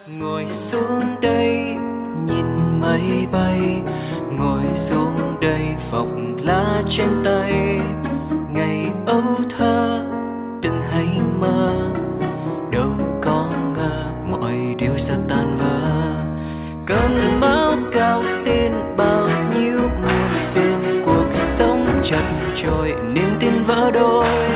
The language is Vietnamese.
Ngồi xuống đây nhìn mây bay, ngồi xuống đây vọng lá trên tay. Ngày ấu thơ đừng hay mơ, đâu có ngờ mọi điều sẽ tan vỡ. Cơn bão cao tin bao nhiêu muộn phiền, cuộc sống chật chội niềm tin vỡ đôi.